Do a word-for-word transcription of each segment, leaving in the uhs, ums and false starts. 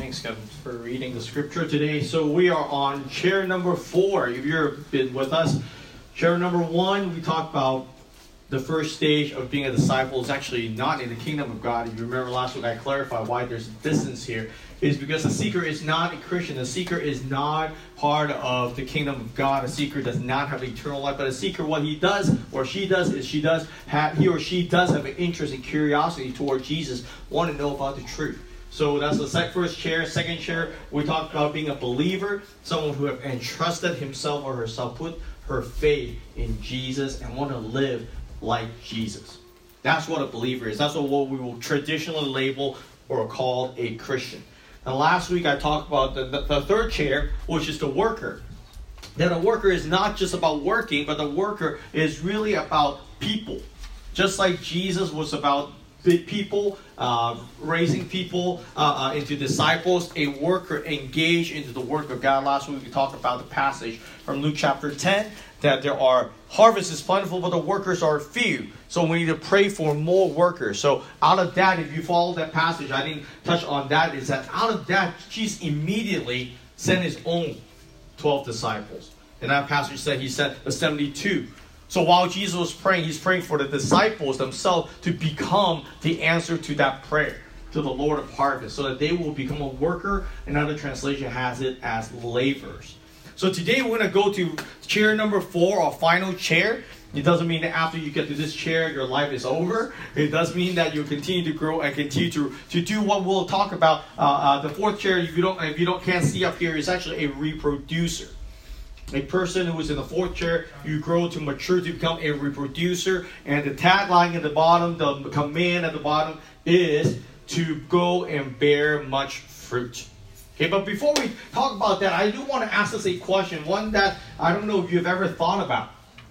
Thanks, Kevin, for reading the scripture today. So we are on chair number four. If you've been with us, chair number one, we talked about the first stage of being a disciple is actually not in the kingdom of God. If you remember last week, I clarified why there's distance here. It is because a seeker is not a Christian. A seeker is not part of the kingdom of God. A seeker does not have eternal life. But a seeker, what he does or she does is she does have, he or she does have an interest and curiosity toward Jesus, want to know about the truth. So that's the first chair. Second chair, we talked about being a believer, someone who have entrusted himself or herself, put her faith in Jesus and want to live like Jesus. That's what a believer is. That's what we will traditionally label or call a Christian. Now, last week I talked about the, the, the third chair, which is the worker. That a worker is not just about working, but the worker is really about people. Just like Jesus was about people, uh, raising people uh, uh, into disciples, a worker engaged into the work of God. Last week we talked about the passage from Luke chapter ten, that there are harvest is plentiful, but the workers are few. So we need to pray for more workers. So out of that, if you follow that passage, I didn't touch on that, is that out of that, Jesus immediately sent his own twelve disciples. And that passage said he sent the seventy-two. So while Jesus was praying, he's praying for the disciples themselves to become the answer to that prayer, to the Lord of harvest, so that they will become a worker. Another translation has it as laborers. So today we're going to go to chair number four, our final chair. It doesn't mean that after you get to this chair, your life is over. It does mean that you continue to grow and continue to, to do what we'll talk about. Uh, uh, the fourth chair, if you don't, if you don't can't see up here, is actually a reproducer. A person who is in the fourth chair, you grow to mature to become a reproducer. And the tagline at the bottom, the command at the bottom is to go and bear much fruit. Okay, but before we talk about that, I do want to ask us a question, one that I don't know if you've ever thought about.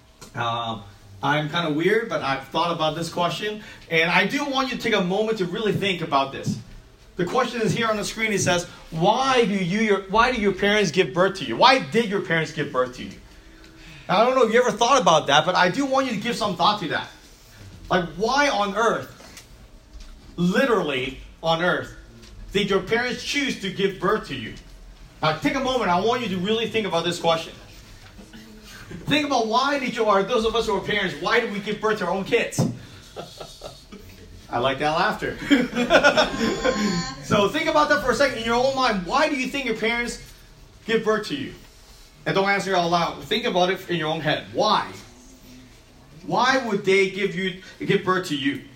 Um, I'm kind of weird, but I've thought about this question. And I do want you to take a moment to really think about this. The question is here on the screen. It says, why do you, your, why do your parents give birth to you? Why did your parents give birth to you? Now, I don't know if you ever thought about that, but I do want you to give some thought to that. Like, why on earth, literally on earth, did your parents choose to give birth to you? Now, take a moment. I want you to really think about this question. Think about why did you, or those of us who are parents, why did we give birth to our own kids? I like that laughter. So think about that for a second in your own mind. Why do you think your parents give birth to you? And don't answer it out loud. Think about it in your own head. Why? Why would they give you give birth to you?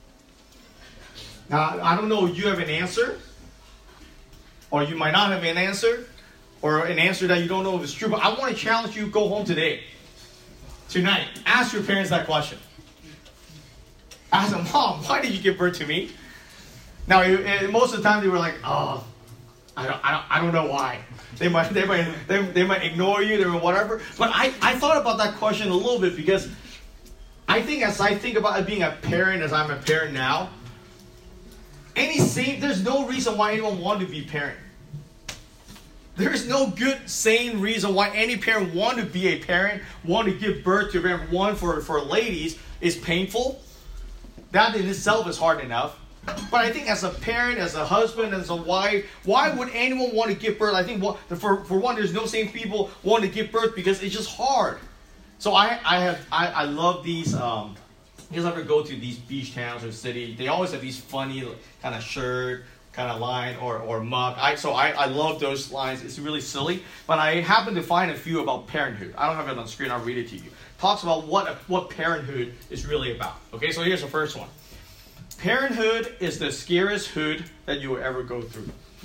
Now, I don't know if you have an answer, or you might not have an answer, or an answer that you don't know if it's true, but I want to challenge you, go home today, tonight. Ask your parents that question. Ask them, Mom, why did you give birth to me? Now, most of the time they were like, oh, I don't, I don't, I don't know why. They might, they might, they, they might ignore you, they were whatever. But I, I thought about that question a little bit because I think as I think about being a parent, as I'm a parent now, any sane, there's no reason why anyone wanted to be a parent. There's no good, sane reason why any parent want to be a parent, want to give birth to a parent. One, for, for ladies, is painful. That in itself is hard enough. But I think as a parent, as a husband, as a wife, why would anyone want to give birth? I think for, for one, there's no sane people want to give birth because it's just hard. So I I have I, I love these. Um, you guys ever go to these beach towns or cities? They always have these funny kind of shirt, kind of line or, or mug. I, so I, I love those lines. It's really silly. But I happen to find a few about parenthood. I don't have it on the screen. I'll read it to you. Talks about what what parenthood is really about. Okay, so here's the first one. Parenthood is the scariest hood that you will ever go through.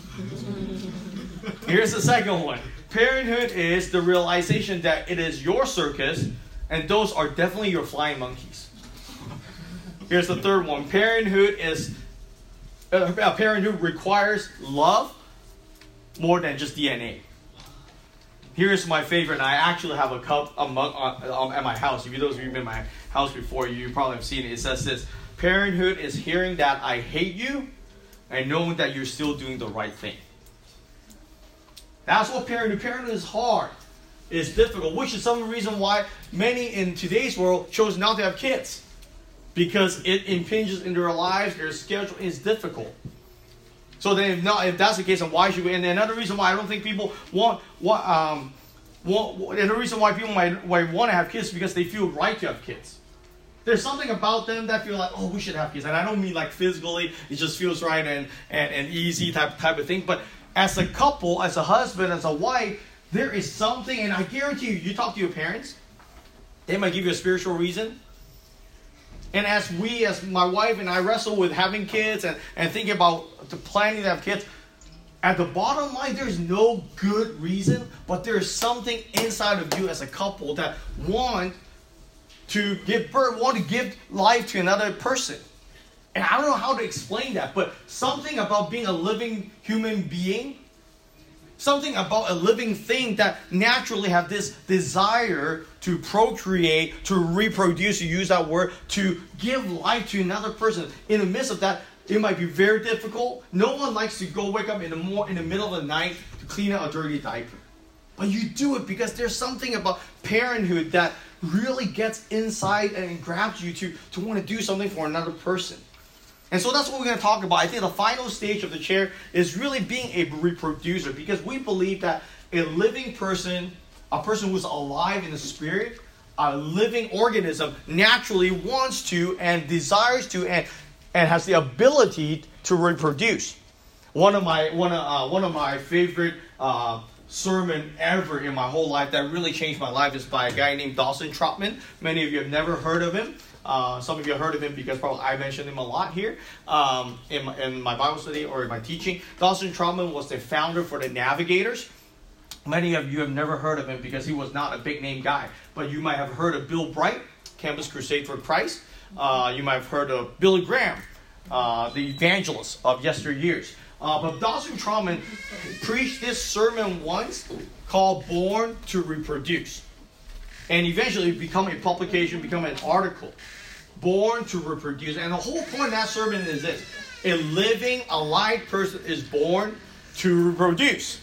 Here's the second one. Parenthood is the realization that it is your circus, and those are definitely your flying monkeys. Here's the third one. Parenthood is uh, parenthood requires love more than just D N A. Here's my favorite, and I actually have a cup, a mug uh, at my house. If you those of you have been in my house before, you probably have seen it. It says this: parenthood is hearing that I hate you and knowing that you're still doing the right thing. That's what parenthood. Parenthood is hard. It's difficult, which is some reason why many in today's world chose not to have kids. Because it impinges in their lives, their schedule is difficult. So then, if not, if that's the case, then why should we? And another reason why I don't think people want what um want, and the reason why people might, might want to have kids is because they feel right to have kids. There's something about them that feel like, oh, we should have kids, and I don't mean like physically. It just feels right and and, and easy type type of thing. But as a couple, as a husband, as a wife, there is something, and I guarantee you, you talk to your parents, they might give you a spiritual reason. And as we, as my wife and I wrestle with having kids and, and thinking about the planning to have kids, at the bottom line, there's no good reason, but there's something inside of you as a couple that want to give birth, want to give life to another person. And I don't know how to explain that, but something about being a living human being, something about a living thing that naturally have this desire to procreate, to reproduce, to use that word, to give life to another person. In the midst of that, it might be very difficult. No one likes to go wake up in the more in the middle of the night to clean out a dirty diaper. But you do it because there's something about parenthood that really gets inside and grabs you to, to want to do something for another person. And so that's what we're going to talk about. I think the final stage of the chair is really being a reproducer, because we believe that a living person, a person who's alive in the spirit, a living organism, naturally wants to and desires to and, and has the ability to reproduce. One of my one of uh, one of my favorite uh, sermon ever in my whole life that really changed my life is by a guy named Dawson Trotman. Many of you have never heard of him. Uh, some of you have heard of him because probably I mentioned him a lot here um, in, my, in my Bible study or in my teaching. Dawson Trotman was the founder for the Navigators. Many of you have never heard of him because he was not a big name guy. But you might have heard of Bill Bright, Campus Crusade for Christ. Uh, you might have heard of Billy Graham, uh, the evangelist of yesteryears. Uh, but Dawson Trotman preached this sermon once called Born to Reproduce. And eventually become a publication, become an article. Born to reproduce. And the whole point of that sermon is this. A living, alive person is born to reproduce.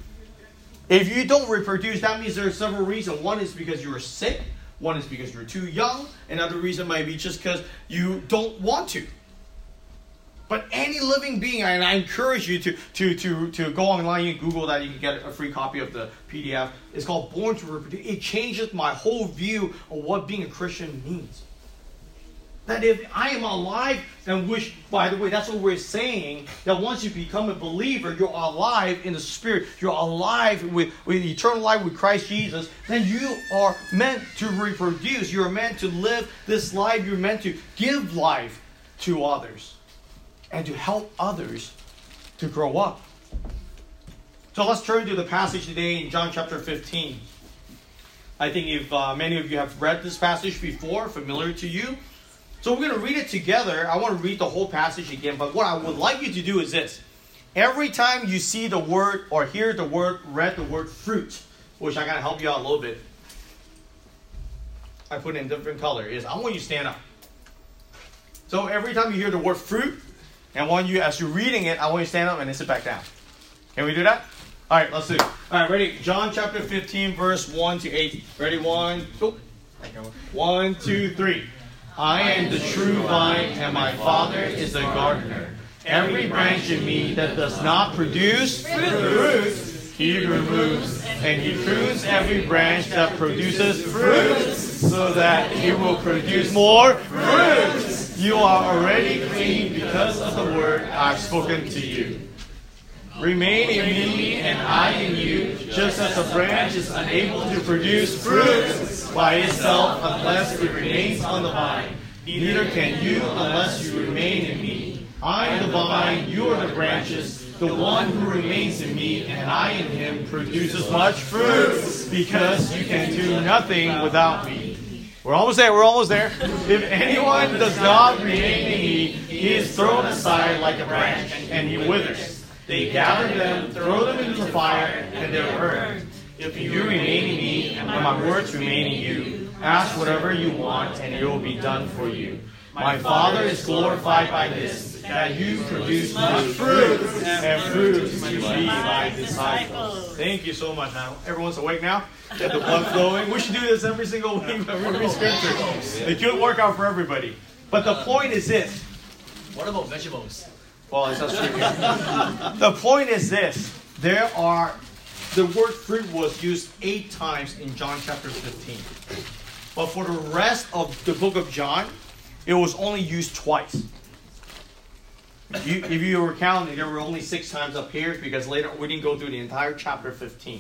If you don't reproduce, that means there are several reasons. One is because you're sick. One is because you're too young. Another reason might be just because you don't want to. But any living being, and I encourage you to, to, to, to go online, you can Google that, you can get a free copy of the P D F. It's called Born to Reproduce. It changes my whole view of what being a Christian means. That if I am alive, and which, by the way, that's what we're saying, that once you become a believer, you're alive in the Spirit, you're alive with, with eternal life with Christ Jesus, then you are meant to reproduce. You're meant to live this life. You're meant to give life to others. And to help others to grow up. So let's turn to the passage today in John chapter fifteen. I think if uh, many of you have read this passage before, familiar to you. So we're going to read it together. I want to read the whole passage again. But what I would like you to do is this. Every time you see the word or hear the word, read the word fruit, which I got to help you out a little bit. I put it in different color. Is I want you to stand up. So every time you hear the word fruit, and when you, as you're reading it, I want you to stand up and then sit back down. Can we do that? All right, let's do it. All right, ready? John chapter fifteen, verse one to eight. Ready? One, two, one, two, three. I am the true vine, and my Father is the gardener. Every branch in me that does not produce fruit, he removes, and he prunes every branch that produces fruit, so that it will produce more fruit. You are already clean because of the word I've spoken to you. Remain in me and I in you, just as a branch is unable to produce fruit by itself unless it remains on the vine. Neither can you unless you remain in me. I am the vine, you are the branches. The one who remains in me and I in him produces much fruit, because you can do nothing without me. We're almost there, we're almost there. If anyone does not remain in me, he is thrown aside like a branch, and he withers. They gather them, throw them into the fire, and they're burned. If you remain in me, and my words remain in you, ask whatever you want, and it will be done for you. My Father is glorified by this, that you produce much fruit, and fruit to be my disciples. Thank you so much. Now, everyone's awake now? Get the blood flowing. We should do this every single week when we read Scripture. A good workout for everybody. But the point is this. What about vegetables? Well, it's not true. The point is this. There are, the word fruit was used eight times in John chapter fifteen. But for the rest of the book of John, it was only used twice. You, if you were counting, there were only six times up here because later we didn't go through the entire chapter fifteen.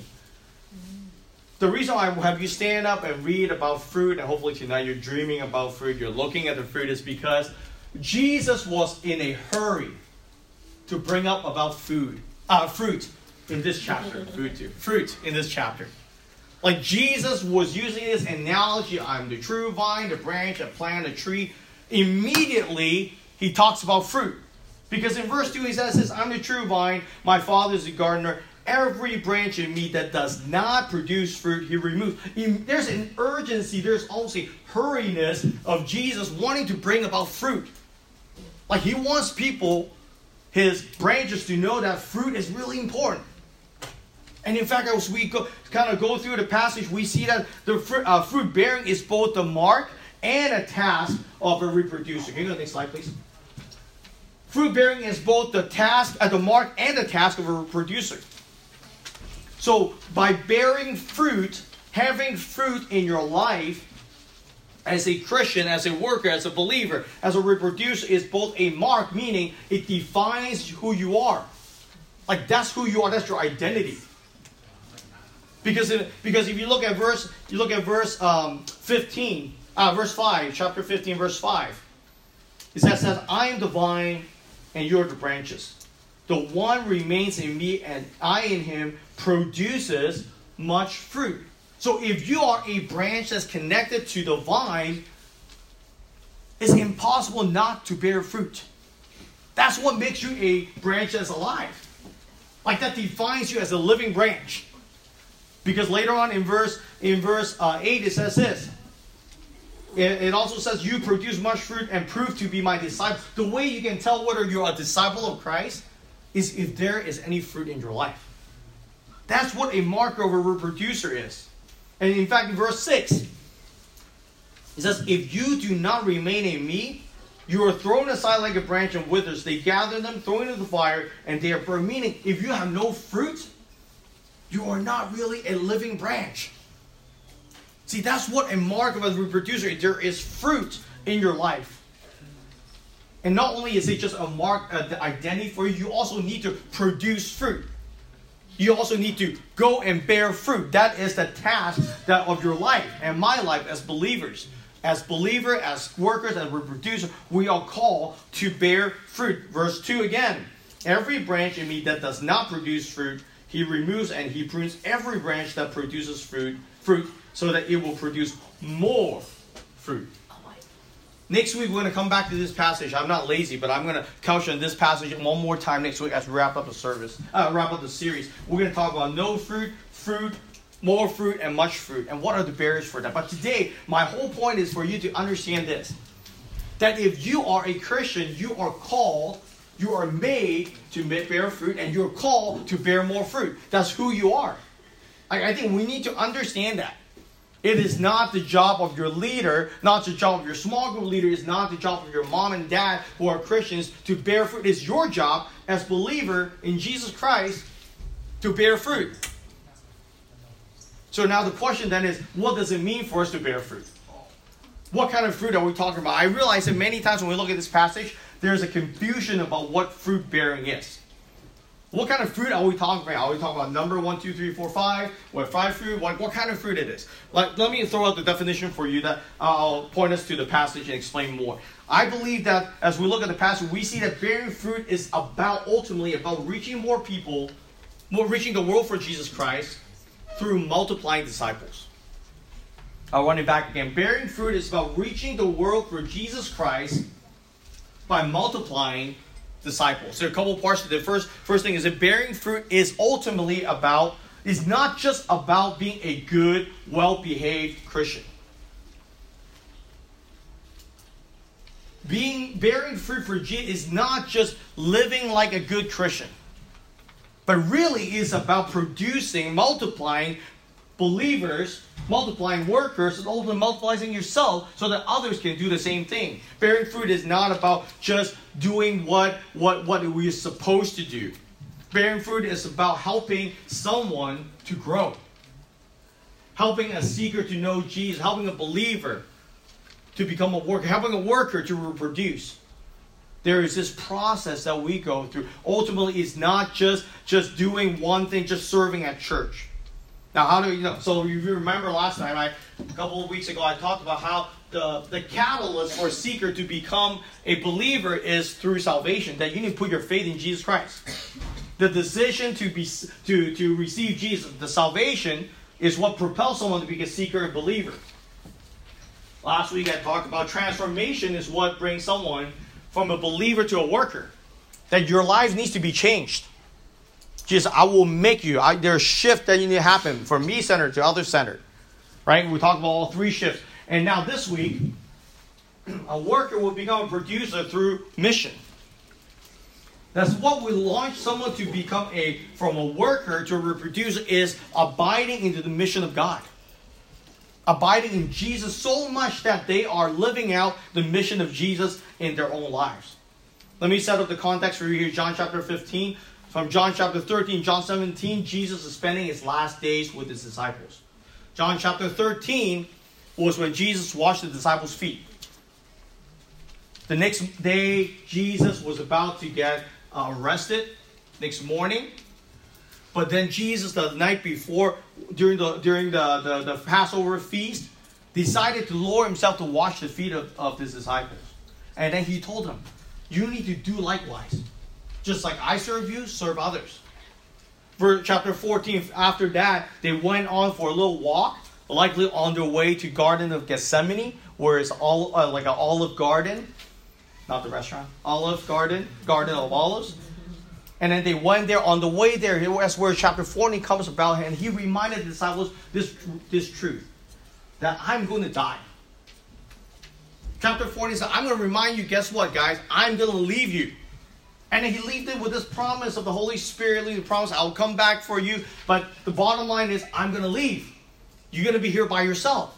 The reason I have you stand up and read about fruit, and hopefully tonight you're dreaming about fruit, you're looking at the fruit, is because Jesus was in a hurry to bring up about food, uh, fruit in this chapter. Food too. Fruit in this chapter. Like Jesus was using this analogy, I'm the true vine, the branch, a plant, a tree. Immediately, he talks about fruit. Because in verse two he says this, I'm the true vine, my Father is the gardener. Every branch in me that does not produce fruit, he removes. There's an urgency, there's also a hurriness of Jesus wanting to bring about fruit. Like he wants people, his branches, to know that fruit is really important. And in fact, as we go, kind of go through the passage, we see that the fruit, uh, fruit bearing is both the mark and a task of a reproducer. Can you go to the next slide, please? Fruit bearing is both the task, uh, the mark and the task of a reproducer. So by bearing fruit, having fruit in your life, as a Christian, as a worker, as a believer, as a reproducer, is both a mark, meaning it defines who you are. Like that's who you are, that's your identity. Because if, because if you look at verse, you look at verse um, fifteen, uh, verse five, chapter fifteen, verse five. It says, says, I am the vine, and you are the branches. The one remains in me, and I in him produces much fruit. So if you are a branch that's connected to the vine, it's impossible not to bear fruit. That's what makes you a branch that's alive. Like that defines you as a living branch. Because later on in verse in verse uh, eight it says this. It, it also says, you produce much fruit and prove to be my disciple. The way you can tell whether you're a disciple of Christ is if there is any fruit in your life. That's what a marker of a reproducer is. And in fact, in verse six, it says, if you do not remain in me, you are thrown aside like a branch and withers. They gather them, throw into the fire, and they are burned. Meaning, if you have no fruit, you are not really a living branch. See, that's what a mark of a reproducer is. There is fruit in your life. And not only is it just a mark, uh, the identity for you, you also need to produce fruit. You also need to go and bear fruit. That is the task that of your life and my life as believers. As believer, as workers, as reproducer, we are called to bear fruit. Verse two again. Every branch in me that does not produce fruit, he removes, and he prunes every branch that produces fruit, fruit so that it will produce more fruit. Next week, we're going to come back to this passage. I'm not lazy, but I'm going to couch on this passage one more time next week as we wrap up the service, uh, wrap up the series. We're going to talk about no fruit, fruit, more fruit, and much fruit. And what are the barriers for that? But today, my whole point is for you to understand this. That if you are a Christian, you are called, you are made to bear fruit, and you're called to bear more fruit. That's who you are. I, I think we need to understand that. It is not the job of your leader, not the job of your small group leader, it's not the job of your mom and dad who are Christians to bear fruit. It's your job as believer in Jesus Christ to bear fruit. So now the question then is, what does it mean for us to bear fruit? What kind of fruit are we talking about? I realize that many times when we look at this passage, there's a confusion about what fruit bearing is. What kind of fruit are we talking about? Are we talking about number one, two, three, four, five? What five fruit? What, what kind of fruit it is? Like, let me throw out the definition for you that I'll point us to the passage and explain more. I believe that as we look at the passage, we see that bearing fruit is about, ultimately, about reaching more people, more reaching the world for Jesus Christ through multiplying disciples. I'll run it back again. Bearing fruit is about reaching the world for Jesus Christ by multiplying disciples. There are a couple parts to the first first thing is that bearing fruit is ultimately about, is not just about being a good, well-behaved Christian. Being bearing fruit for Jesus is not just living like a good Christian, but really is about producing, multiplying believers Multiplying workers is ultimately multiplying yourself so that others can do the same thing. Bearing fruit is not about just doing what, what, what we're supposed to do. Bearing fruit is about helping someone to grow. Helping a seeker to know Jesus. Helping a believer to become a worker. Helping a worker to reproduce. There is this process that we go through. Ultimately, it's not just, just doing one thing, just serving at church. Now, how do you know? So, if you remember last time, I, a couple of weeks ago, I talked about how the, the catalyst for a seeker to become a believer is through salvation. That you need to put your faith in Jesus Christ. The decision to be to, to receive Jesus, the salvation, is what propels someone to be a seeker and believer. Last week, I talked about transformation is what brings someone from a believer to a worker. That your life needs to be changed. Jesus, I will make you. I, there's a shift that you need to happen from me-centered to other-centered. Right? We talked about all three shifts. And now this week, a worker will become a producer through mission. That's what we launch someone to become a, from a worker to a producer, is abiding into the mission of God. Abiding in Jesus so much that they are living out the mission of Jesus in their own lives. Let me set up the context for you here. John chapter fifteen. From John chapter thirteen, John seventeen, Jesus is spending his last days with his disciples. John chapter thirteen was when Jesus washed the disciples' feet. The next day, Jesus was about to get uh, arrested. Next morning. But then Jesus, the night before, during the during the, the, the Passover feast, decided to lower himself to wash the feet of, of his disciples. And then he told them, you need to do likewise. Just like I serve you, serve others. For chapter fourteen, after that, they went on for a little walk, likely on their way to Garden of Gethsemane, where it's all uh, like an olive garden. Not the restaurant. Olive garden, Garden of Olives. And then they went there. On the way there, that's where chapter fourteen comes about. And he reminded the disciples this, this truth. That I'm going to die. Chapter fourteen said, I'm going to remind you, guess what, guys? I'm going to leave you. And he left it with this promise of the Holy Spirit, the promise, I'll come back for you. But the bottom line is, I'm going to leave. You're going to be here by yourself.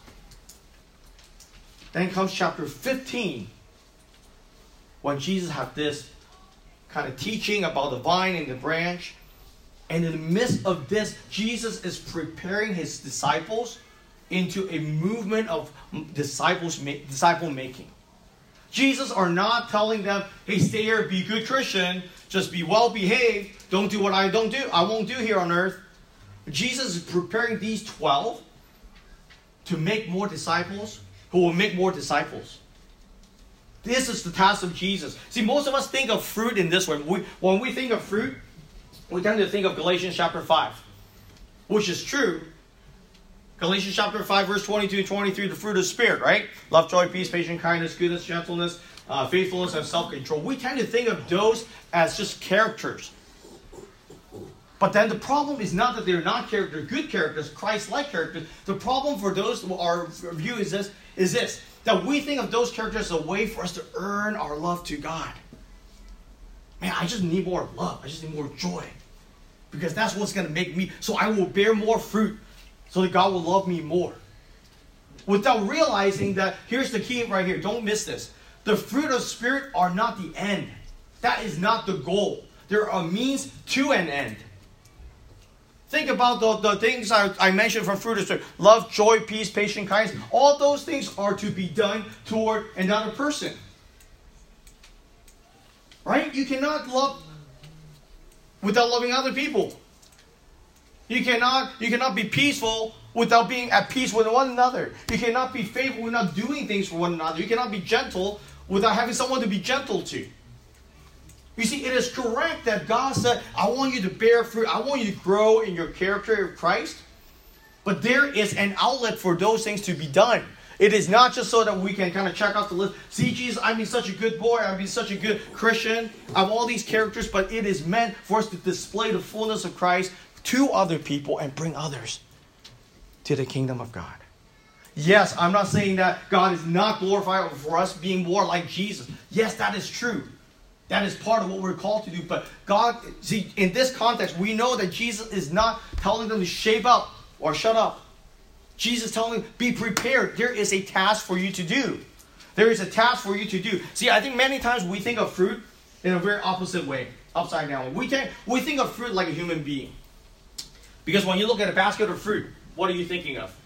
Then comes chapter fifteen. When Jesus had this kind of teaching about the vine and the branch. And in the midst of this, Jesus is preparing his disciples into a movement of disciples, disciple making. Jesus are not telling them, hey, stay here, be a good Christian, just be well behaved, don't do what I don't do, I won't do here on earth. Jesus is preparing these twelve to make more disciples who will make more disciples. This is the task of Jesus. See, most of us think of fruit in this way. We, when we think of fruit, we tend to think of Galatians chapter five, which is true. Galatians chapter five, verse twenty-two and twenty-three, the fruit of the Spirit, right? Love, joy, peace, patience, kindness, goodness, gentleness, uh, faithfulness, and self-control. We tend to think of those as just characters. But then the problem is not that they're not characters, good characters, Christ-like characters. The problem for those, our view is this, is this, that we think of those characters as a way for us to earn our love to God. Man, I just need more love. I just need more joy. Because that's what's going to make me, so I will bear more fruit. So that God will love me more. Without realizing that, here's the key right here. Don't miss this. The fruit of Spirit are not the end. That is not the goal. They're a means to an end. Think about the, the things I, I mentioned from fruit of Spirit. Love, joy, peace, patience, kindness. All those things are to be done toward another person. Right? You cannot love without loving other people. You cannot, you cannot be peaceful without being at peace with one another. You cannot be faithful without doing things for one another. You cannot be gentle without having someone to be gentle to. You see, it is correct that God said, I want you to bear fruit. I want you to grow in your character of Christ. But there is an outlet for those things to be done. It is not just so that we can kind of check off the list. See, Jesus, I've been such a good boy. I've been such a good Christian. I have all these characters. But it is meant for us to display the fullness of Christ to other people and bring others to the kingdom of God. Yes, I'm not saying that God is not glorified for us being more like Jesus. Yes, that is true. That is part of what we're called to do. But God, see, in this context, we know that Jesus is not telling them to shape up or shut up. Jesus telling them, be prepared. There is a task for you to do. There is a task for you to do. See, I think many times we think of fruit in a very opposite way, upside down. We think, we think of fruit like a human being. Because when you look at a basket of fruit, what are you thinking of?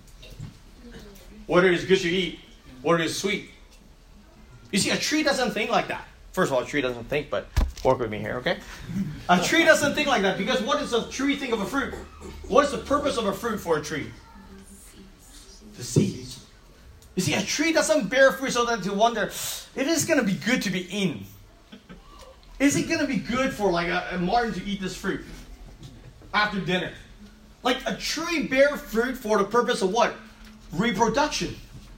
Whether it's good to eat, whether it's sweet. You see, a tree doesn't think like that. First of all, a tree doesn't think, but work with me here, okay? A tree doesn't think like that because what does a tree think of a fruit? What is the purpose of a fruit for a tree? The seeds. You see, a tree doesn't bear fruit so that you wonder, it is going to be good to be eaten. Is it going to be good for like a, a Martin to eat this fruit after dinner? Like a tree bear fruit for the purpose of what? Reproduction.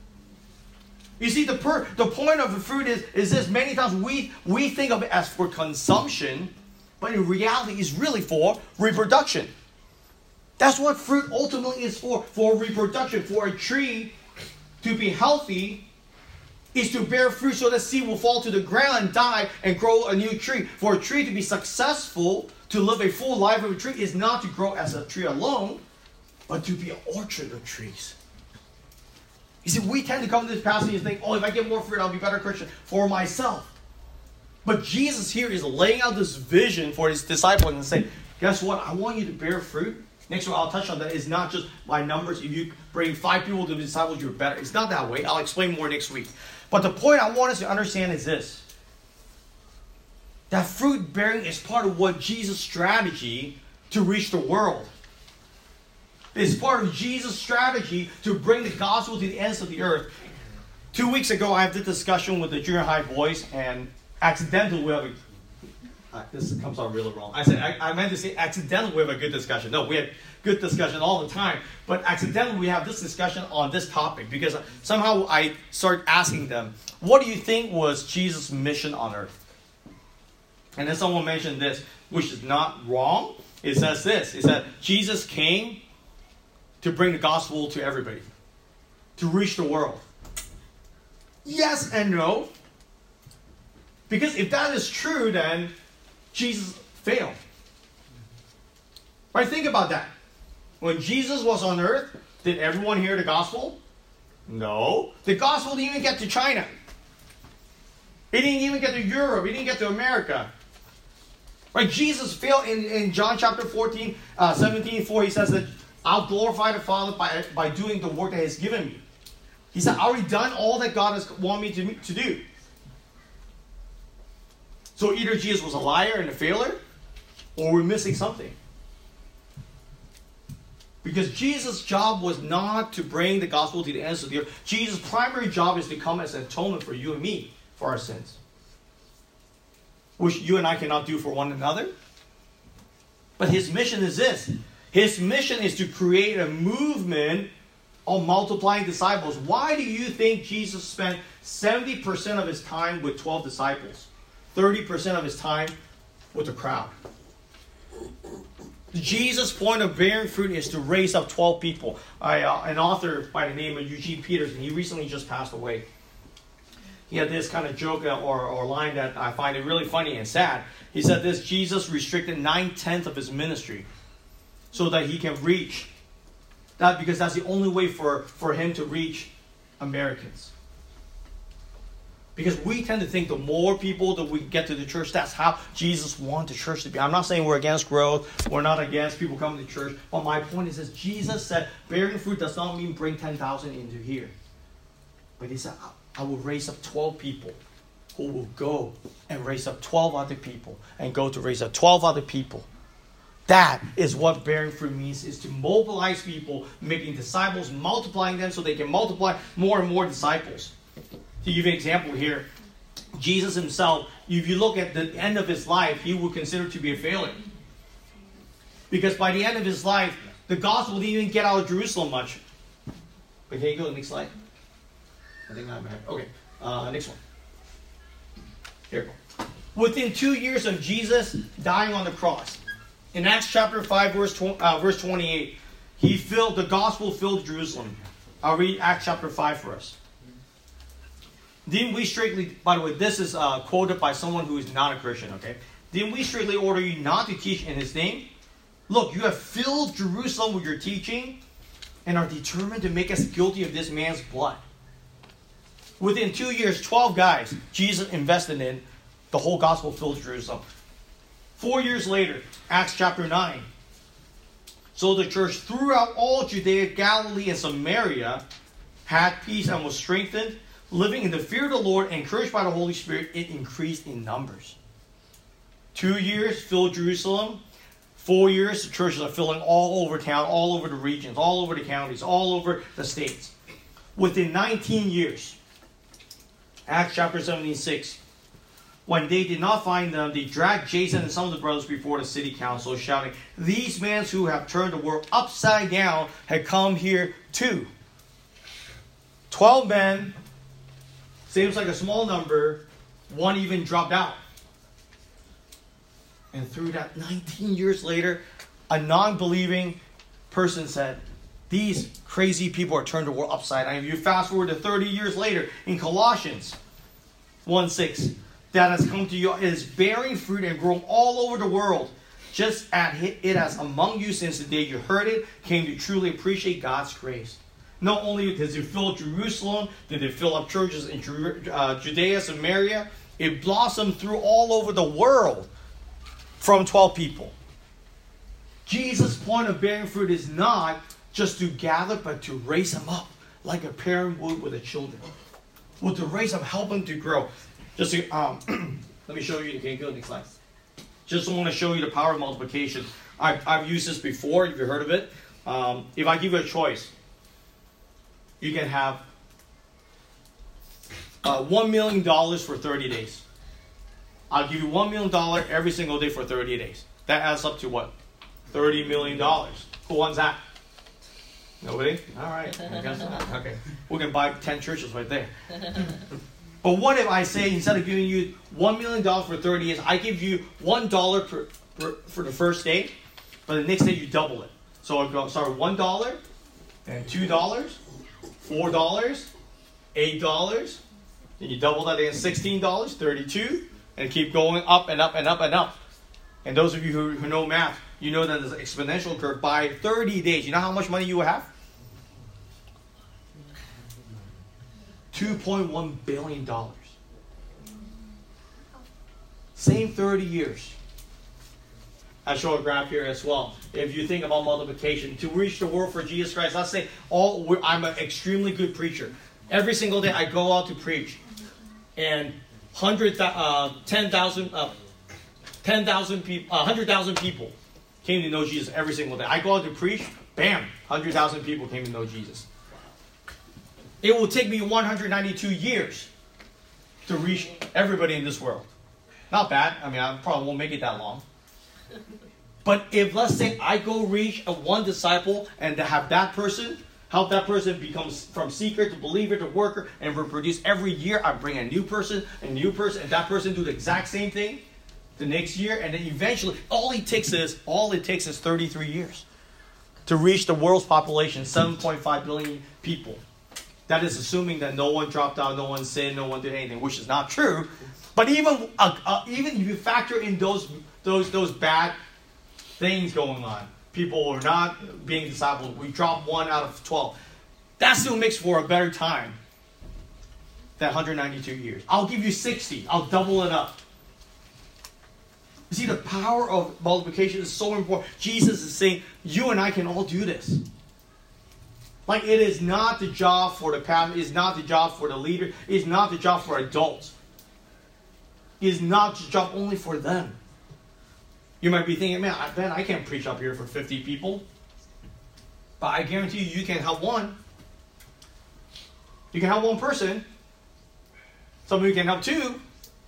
You see, the per, the point of the fruit is, is this. Many times we, we think of it as for consumption, but in reality it's really for reproduction. That's what fruit ultimately is for, for reproduction. For a tree to be healthy is to bear fruit so that seed will fall to the ground and die and grow a new tree. For a tree to be successful, to live a full life of a tree, is not to grow as a tree alone, but to be an orchard of trees. You see, we tend to come to this passage and think, oh, if I get more fruit, I'll be a better Christian for myself. But Jesus here is laying out this vision for his disciples and saying, guess what? I want you to bear fruit. Next one I'll touch on that is not just by numbers. If you bring five people to the disciples, you're better. It's not that way. I'll explain more next week. But the point I want us to understand is this. That fruit bearing is part of what Jesus' strategy to reach the world. It's part of Jesus' strategy to bring the gospel to the ends of the earth. Two weeks ago, I had this discussion with the junior high boys, and accidentally we have a... Uh, this comes out really wrong. I said I, I meant to say accidentally we have a good discussion. No, we have good discussion all the time. But accidentally we have this discussion on this topic because somehow I started asking them, what do you think was Jesus' mission on earth? And then someone mentioned this, which is not wrong. It says this. It said Jesus came to bring the gospel to everybody, to reach the world. Yes and no. Because if that is true, then Jesus failed. Right? Think about that. When Jesus was on earth, did everyone hear the gospel? No. The gospel didn't even get to China. It didn't even get to Europe. It didn't get to America. Right? Jesus failed in, in John chapter fourteen, uh, seventeen, four. He says that I'll glorify the Father by, by doing the work that He has given me. He said, I already done all that God has wanted me to, to do. So either Jesus was a liar and a failure, or we're missing something. Because Jesus' job was not to bring the gospel to the ends of the earth. Jesus' primary job is to come as an atonement for you and me, for our sins. Which you and I cannot do for one another. But His mission is this. His mission is to create a movement of multiplying disciples. Why do you think Jesus spent seventy percent of His time with twelve disciples? thirty percent of His time with the crowd. Jesus' point of bearing fruit is to raise up twelve people. I, uh, an author by the name of Eugene Peterson, he recently just passed away. He had this kind of joke or, or line that I find it really funny and sad. He said this: Jesus restricted nine-tenths of His ministry so that He can reach that, because that's the only way for, for Him to reach Americans. Because we tend to think the more people that we get to the church, that's how Jesus wanted the church to be. I'm not saying we're against growth. We're not against people coming to church. But my point is this: Jesus said bearing fruit does not mean bring ten thousand into here. But He said, I will raise up twelve people who will go and raise up twelve other people and go to raise up twelve other people. That is what bearing fruit means, is to mobilize people, making disciples, multiplying them so they can multiply more and more disciples. To give you an example here, Jesus Himself, if you look at the end of His life, He would consider to be a failure. Because by the end of His life, the gospel didn't even get out of Jerusalem much. But can you go to the next slide? I think I'm ahead. Okay, uh, next one. Here we go. Within two years of Jesus dying on the cross, in Acts chapter five, verse tw- uh, verse twenty-eight, He filled the gospel filled Jerusalem. I'll read Acts chapter five for us. Didn't we strictly, by the way, this is uh, quoted by someone who is not a Christian, okay? Didn't we strictly order you not to teach in His name? Look, you have filled Jerusalem with your teaching, and are determined to make us guilty of this man's blood. Within two years, twelve guys Jesus invested in, the whole gospel filled Jerusalem. Four years later, Acts chapter nine. So the church throughout all Judea, Galilee, and Samaria had peace and was strengthened, living in the fear of the Lord, encouraged by the Holy Spirit. It increased in numbers. Two years filled Jerusalem. Four years, the churches are filling all over town, all over the regions, all over the counties, all over the states. Within nineteen years, Acts chapter seventeen, six. When they did not find them, they dragged Jason and some of the brothers before the city council, shouting, "These men who have turned the world upside down had come here too." Twelve men, seems like a small number, one even dropped out. And through that, nineteen years later, a non-believing person said, "These crazy people are turned the world upside down." If you fast forward to thirty years later, in Colossians one six, that has come to you is bearing fruit and growing all over the world, just as it has among you since the day you heard it, came to truly appreciate God's grace. Not only does it fill Jerusalem, did it fill up churches in Judea, Samaria, it blossomed through all over the world from twelve people. Jesus' point of bearing fruit is not just to gather, but to raise them up like a parent would with the children. Well, to raise them, help them to grow. Just to, um, let me show you. Okay, go next slide. Just want to show you the power of multiplication. I've, I've used this before. If you've heard of it, um, if I give you a choice, you can have uh, one million dollars for thirty days. I'll give you one million dollars every single day for thirty days. That adds up to what? thirty million dollars. Who wants that? Nobody? All right. I guess not. Okay. We can buy ten churches right there. But what if I say, instead of giving you one million dollars for thirty days, I give you one dollar per, per, for the first day, but the next day you double it. So I'll go, sorry, one dollar, then two dollars, four dollars, eight dollars, then you double that again, sixteen dollars, thirty-two, and keep going up and up and up and up. And those of you who, who know math, you know that there's an exponential curve. By thirty days, you know how much money you will have? two point one billion dollars. Same thirty years. I show a graph here as well. If you think about multiplication, to reach the world for Jesus Christ, let's say all I'm an extremely good preacher. Every single day I go out to preach, and hundred, uh, ten thousand, uh, ten thousand people, uh, hundred thousand people came to know Jesus every single day. I go out to preach, bam, hundred thousand people came to know Jesus. It will take me one hundred ninety-two years to reach everybody in this world. Not bad. I mean, I probably won't make it that long. But if, let's say, I go reach a one disciple and to have that person, help that person become from seeker to believer to worker and reproduce every year, I bring a new person, a new person, and that person do the exact same thing the next year, and then eventually, all it takes is, all it takes is thirty-three years to reach the world's population, seven point five billion people. That is assuming that no one dropped out, no one sinned, no one did anything, which is not true. But even uh, uh, even if you factor in those those those bad things going on, people are not being discipled. We dropped one out of twelve. That still makes for a better time than one hundred ninety-two years. I'll give you sixty. I'll double it up. You see, the power of multiplication is so important. Jesus is saying, you and I can all do this. Like, it is not the job for the pastor. It is not the job for the leader. It is not the job for adults. It is not the job only for them. You might be thinking, man, I, man, I can't preach up here for fifty people. But I guarantee you, you can help one. You can help one person. Some of you can help two.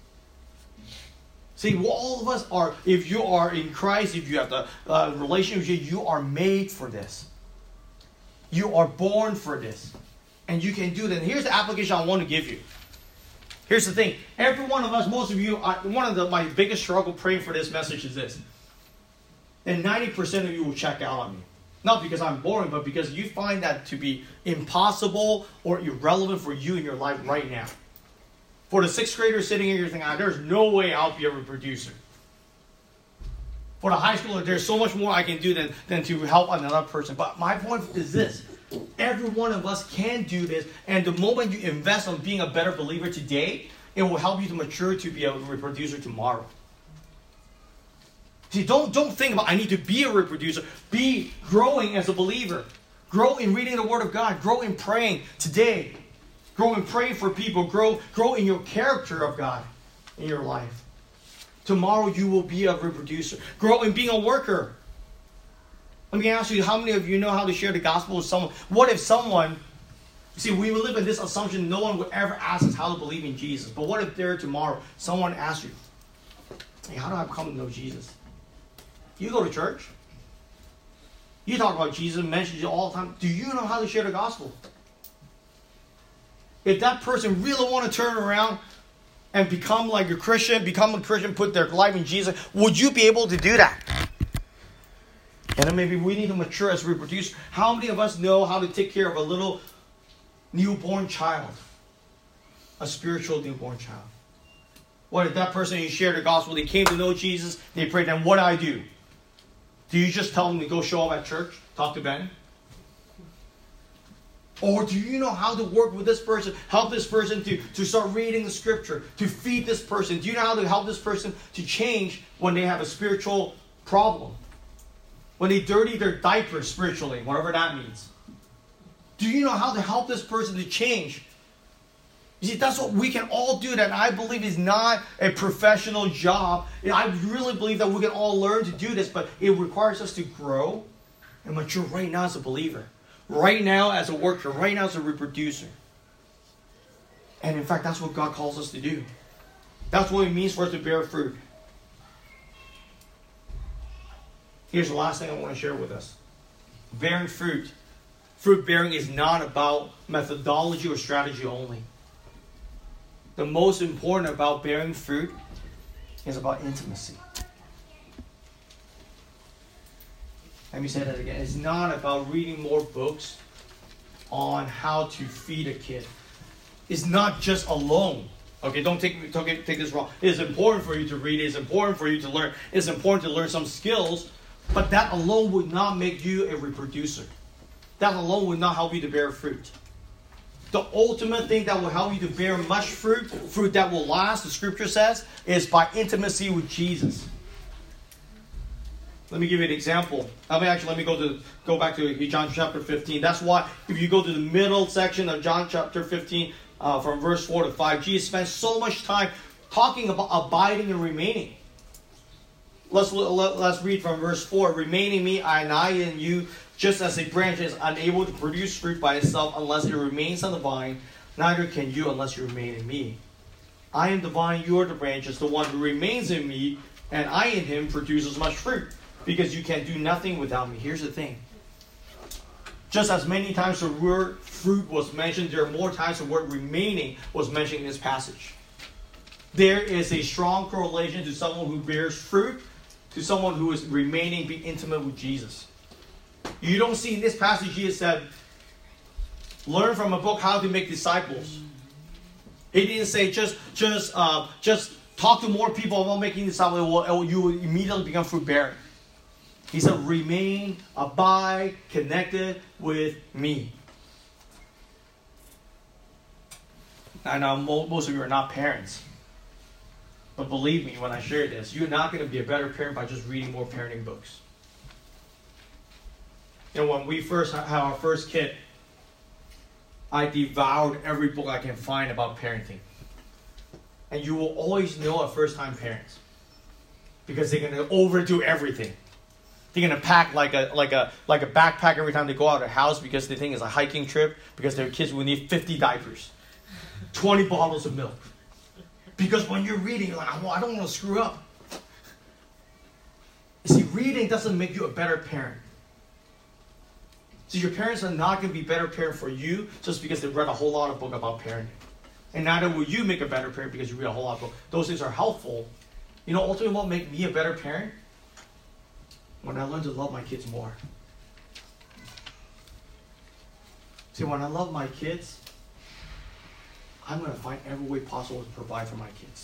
See, all of us are, if you are in Christ, if you have the uh, relationship, you are made for this. You are born for this. And you can do that. And here's the application I want to give you. Here's the thing. Every one of us, most of you, I, one of the, my biggest struggle praying for this message is this. And ninety percent of you will check out on me. Not because I'm boring, but because you find that to be impossible or irrelevant for you in your life right now. For the sixth grader sitting here, you're thinking, ah, there's no way I'll be a producer. For the high schooler, there's so much more I can do than, than to help another person. But my point is this. Every one of us can do this. And the moment you invest on being a better believer today, it will help you to mature to be a reproducer tomorrow. See, don't, don't think about, I need to be a reproducer. Be growing as a believer. Grow in reading the Word of God. Grow in praying today. Grow in praying for people. Grow, grow in your character of God in your life. Tomorrow you will be a reproducer. Grow in being a worker. Let me ask you, how many of you know how to share the gospel with someone? What if someone, see, we live in this assumption no one would ever ask us how to believe in Jesus. But what if there tomorrow someone asks you, hey, how do I come to know Jesus? You go to church. You talk about Jesus, mention you all the time. Do you know how to share the gospel? If that person really want to turn around and become like a Christian, become a Christian, put their life in Jesus, would you be able to do that? And then maybe we need to mature as reproducers. How many of us know how to take care of a little newborn child? A spiritual newborn child. What if that person you share the gospel, they came to know Jesus, they prayed, then what do I do? Do you just tell them to go show up at church, talk to Ben? Or do you know how to work with this person, help this person to, to start reading the scripture, to feed this person? Do you know how to help this person to change when they have a spiritual problem? When they dirty their diapers spiritually, whatever that means. Do you know how to help this person to change? You see, that's what we can all do. That I believe is not a professional job. I really believe that we can all learn to do this, but it requires us to grow and mature right now as a believer. Right now as a worker. Right now as a reproducer. And in fact, that's what God calls us to do. That's what it means for us to bear fruit. Here's the last thing I want to share with us. Bearing fruit. Fruit bearing is not about methodology or strategy only. The most important about bearing fruit is about intimacy. Let me say that again. It's not about reading more books on how to feed a kid. It's not just alone. Okay, don't take, don't take this wrong. It is important for you to read. It is important for you to learn. It's important to learn some skills. But that alone would not make you a reproducer. That alone would not help you to bear fruit. The ultimate thing that will help you to bear much fruit, fruit that will last, the scripture says, is by intimacy with Jesus. Let me give you an example. Let me actually let me go to go back to John chapter fifteen. That's why if you go to the middle section of John chapter fifteen, uh, from verse four to five, Jesus spends so much time talking about abiding and remaining. Let's let's read from verse four. Remain in me, and I in you, just as a branch is unable to produce fruit by itself unless it remains on the vine, neither can you unless you remain in me. I am the vine, you are the branches. The one who remains in me, and I in him, produces much fruit, because you can do nothing without me. Here's the thing. Just as many times the word fruit was mentioned, there are more times the word remaining was mentioned in this passage. There is a strong correlation to someone who bears fruit, to someone who is remaining, be intimate with Jesus. You don't see in this passage Jesus said, learn from a book how to make disciples. He didn't say just just uh, just talk to more people about making disciples. You will immediately become fruit bearing. He said, remain, abide, connected with me. I know most of you are not parents. But believe me, when I share this, you're not going to be a better parent by just reading more parenting books. You know, when we first had our first kid, I devoured every book I can find about parenting. And you will always know a first-time parents. Because they're going to overdo everything. They're going to pack like a like a like a backpack every time they go out of the house because they think it's a hiking trip, because their kids will need fifty diapers, twenty bottles of milk. Because when you're reading, you're like, oh, I don't want to screw up. You see, reading doesn't make you a better parent. So your parents are not going to be better parent for you just because they read a whole lot of book about parenting. And neither will you make a better parent because you read a whole lot of book. Those things are helpful. You know, ultimately what make me a better parent? When I learn to love my kids more. See, when I love my kids, I'm going to find every way possible to provide for my kids.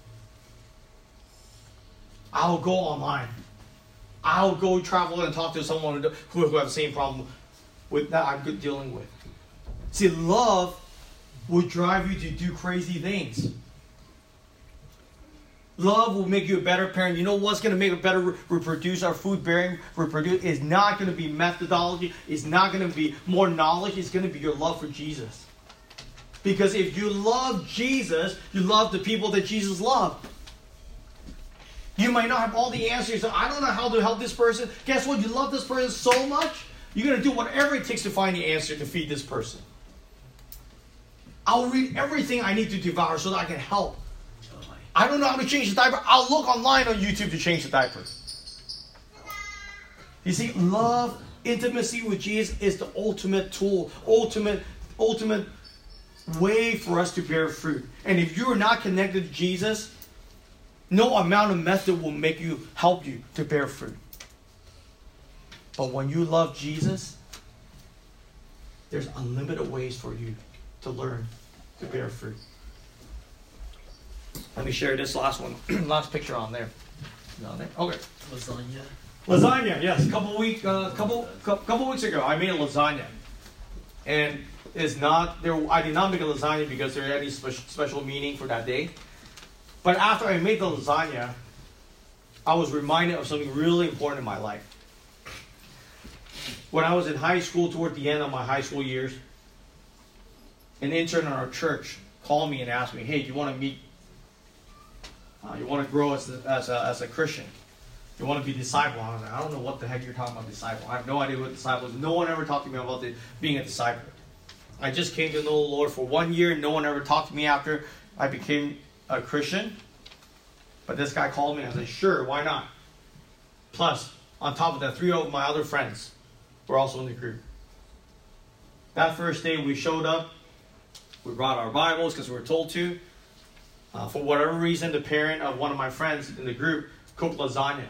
I'll go online. I'll go travel and talk to someone who, who have the same problem. with that I'm good dealing with. See, love will drive you to do crazy things. Love will make you a better parent. You know what's going to make a better re- reproduce our food bearing reproduce? It's not going to be methodology. It's not going to be more knowledge. It's going to be your love for Jesus. Because if you love Jesus, you love the people that Jesus loved. You might not have all the answers. I don't know how to help this person. Guess what? You love this person so much, you're going to do whatever it takes to find the answer to feed this person. I'll read everything I need to devour so that I can help. I don't know how to change the diaper. I'll look online on YouTube to change the diaper. You see, love, intimacy with Jesus is the ultimate tool, ultimate, ultimate way for us to bear fruit. And if you are not connected to Jesus, no amount of method will make you, help you to bear fruit. But when you love Jesus, there's unlimited ways for you to learn to bear fruit. Let me share this last one, last picture on there. On there. Okay. Lasagna. Lasagna, yes. A couple week, uh, couple, couple weeks ago, I made a lasagna, and it's not there. I did not make a lasagna because there had any special special meaning for that day. But after I made the lasagna, I was reminded of something really important in my life. When I was in high school, toward the end of my high school years, an intern in our church called me and asked me, "Hey, do you want to meet? Uh, you want to grow as a, as a as a Christian? You want to be a disciple?" I was like, "I don't know what the heck you're talking about, disciple. I have no idea what disciple is. No one ever talked to me about the, being a disciple. I just came to know the Lord for one year. No one ever talked to me after I became a Christian. But this guy called me and I said, sure, why not? Plus, on top of that, three of my other friends were also in the group. That first day we showed up. We brought our Bibles because we were told to. Uh, for whatever reason, the parent of one of my friends in the group cooked lasagna.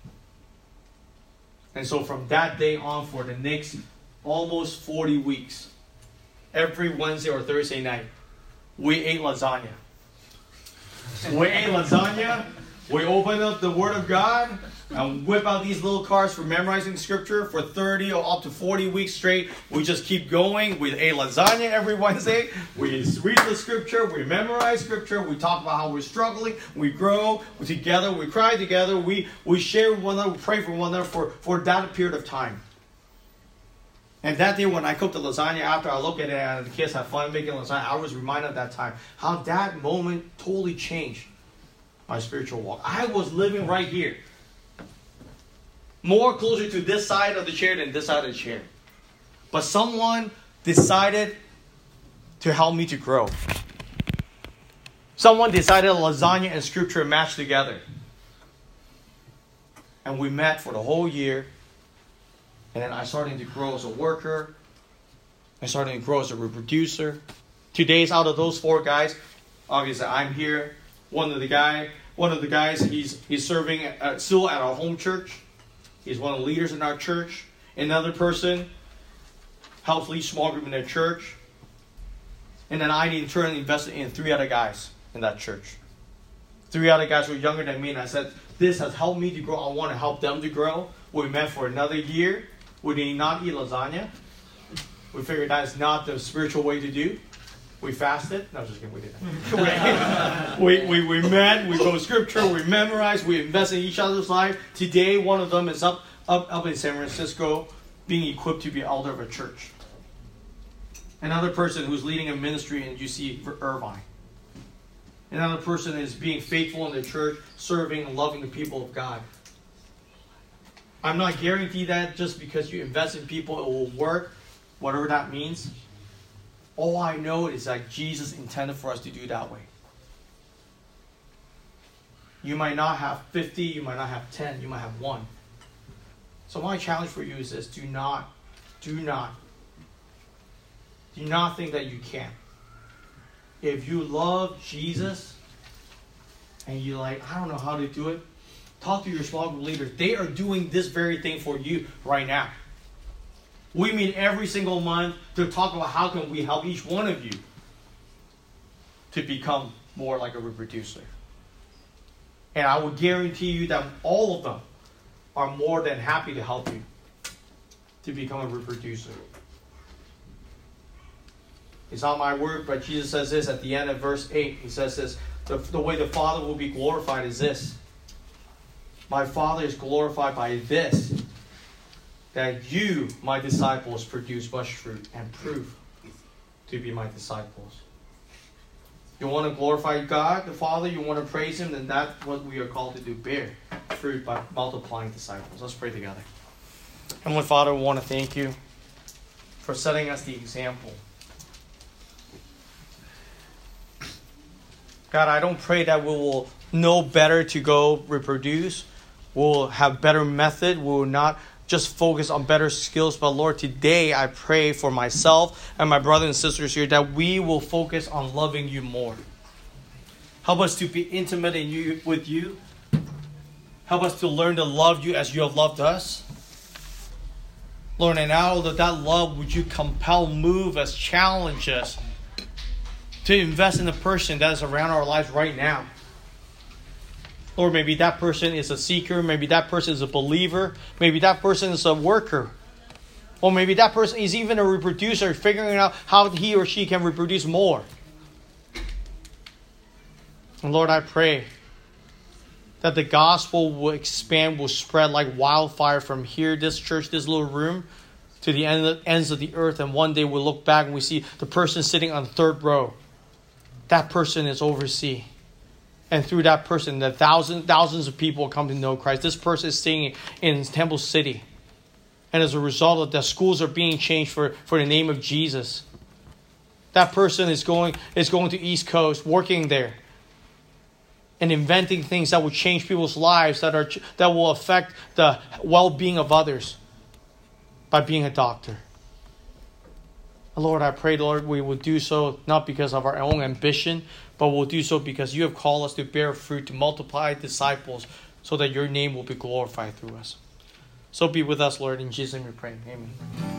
And so from that day on for the next almost forty weeks, every Wednesday or Thursday night, we ate lasagna. We ate lasagna, we opened up the Word of God, and whip out these little cards for memorizing Scripture for thirty or up to forty weeks straight. We just keep going. We ate lasagna every Wednesday. We read the Scripture. We memorize Scripture. We talk about how we're struggling. We grow together. We cry together. We, we share with one another. We pray for one another for, for that period of time. And that day when I cooked the lasagna, after I looked at it and the kids had fun making lasagna, I was reminded at that time how that moment totally changed my spiritual walk. I was living right here. More closer to this side of the chair than this side of the chair. But someone decided to help me to grow. Someone decided lasagna and Scripture matched together. And we met for the whole year. And then I started to grow as a worker. I started to grow as a reproducer. Two days out of those four guys, obviously I'm here. One of the guy, one of the guys, he's he's serving at, still at our home church. He's one of the leaders in our church. Another person helps lead small group in their church. And then I in turn invested in three other guys in that church. Three other guys were younger than me, and I said, this has helped me to grow. I want to help them to grow. We met for another year. We did not eat lasagna. We figured that's not the spiritual way to do. We fasted. No, just kidding. We didn't. we, we, we met. We go to Scripture. We memorized. We invest in each other's life. Today, one of them is up, up, up in San Francisco being equipped to be elder of a church. Another person who's leading a ministry in U C Irvine. Another person is being faithful in the church, serving and loving the people of God. I'm not guaranteed that just because you invest in people, it will work, whatever that means. All I know is that Jesus intended for us to do that way. You might not have fifty, you might not have ten, you might have one. So my challenge for you is this: do not, do not, do not think that you can't. If you love Jesus and you're like, I don't know how to do it, talk to your small group leaders. They are doing this very thing for you right now. We meet every single month to talk about how can we help each one of you to become more like a reproducer. And I will guarantee you that all of them are more than happy to help you to become a reproducer. It's not my word, but Jesus says this at the end of verse eight. He says this, the, the way the Father will be glorified is this. My Father is glorified by this, that you, my disciples, produce much fruit and prove to be my disciples. You want to glorify God, the Father, you want to praise Him, then that's what we are called to do, bear fruit by multiplying disciples. Let's pray together. Heavenly Father, we want to thank you for setting us the example. God, I don't pray that we will know better to go reproduce. We'll have better method. We will not just focus on better skills. But Lord, today I pray for myself and my brothers and sisters here that we will focus on loving you more. Help us to be intimate in you, with you. Help us to learn to love you as you have loved us. Lord, and out of that love, would you compel, move us, challenge us to invest in the person that is around our lives right now. Lord, maybe that person is a seeker. Maybe that person is a believer. Maybe that person is a worker. Or maybe that person is even a reproducer, figuring out how he or she can reproduce more. And Lord, I pray that the gospel will expand, will spread like wildfire from here, this church, this little room, to the end of the ends of the earth. And one day we'll look back and we see the person sitting on the third row. That person is overseas. And through that person, the thousands, thousands of people come to know Christ. This person is staying in Temple City. And as a result of that, schools are being changed for, for the name of Jesus. That person is going, is going to East Coast, working there. And inventing things that will change people's lives, that are that will affect the well-being of others by being a doctor. Lord, I pray, Lord, we will do so not because of our own ambition, but we'll do so because you have called us to bear fruit, to multiply disciples, so that your name will be glorified through us. So be with us, Lord. In Jesus' name we pray. Amen.